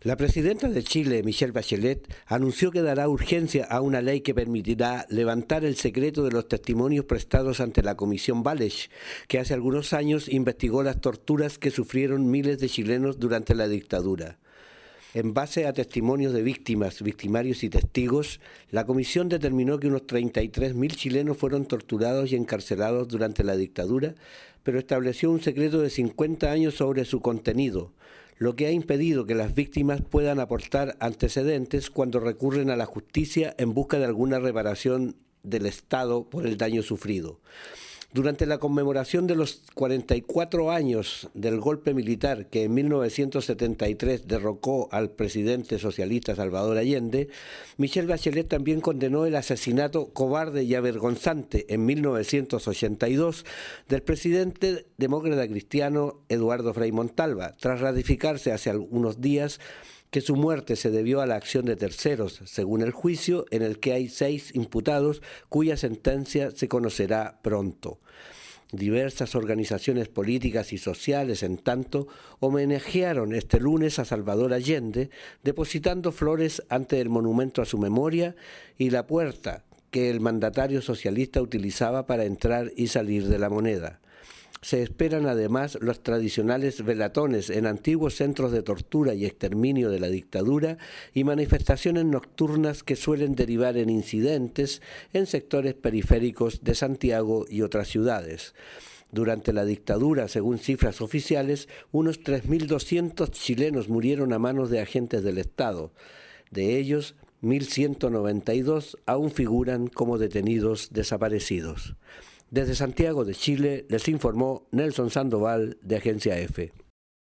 La presidenta de Chile, Michelle Bachelet, anunció que dará urgencia a una ley que permitirá levantar el secreto de los testimonios prestados ante la Comisión Walsh, que hace algunos años investigó las torturas que sufrieron miles de chilenos durante la dictadura. En base a testimonios de víctimas, victimarios y testigos, la comisión determinó que unos 33.000 chilenos fueron torturados y encarcelados durante la dictadura, pero estableció un secreto de 50 años sobre su contenido, lo que ha impedido que las víctimas puedan aportar antecedentes cuando recurren a la justicia en busca de alguna reparación del Estado por el daño sufrido. Durante la conmemoración de los 44 años del golpe militar que en 1973 derrocó al presidente socialista Salvador Allende, Michelle Bachelet también condenó el asesinato cobarde y avergonzante en 1982 del presidente demócrata cristiano Eduardo Frei Montalva, tras ratificarse hace algunos días que su muerte se debió a la acción de terceros, según el juicio en el que hay 6 imputados cuya sentencia se conocerá pronto. Diversas organizaciones políticas y sociales, en tanto, homenajearon este lunes a Salvador Allende, depositando flores ante el monumento a su memoria y la puerta que el mandatario socialista utilizaba para entrar y salir de la Moneda. Se esperan además los tradicionales velatones en antiguos centros de tortura y exterminio de la dictadura y manifestaciones nocturnas que suelen derivar en incidentes en sectores periféricos de Santiago y otras ciudades. Durante la dictadura, según cifras oficiales, unos 3.200 chilenos murieron a manos de agentes del Estado. De ellos, 1.192 aún figuran como detenidos desaparecidos. Desde Santiago de Chile les informó Nelson Sandoval de Agencia EFE.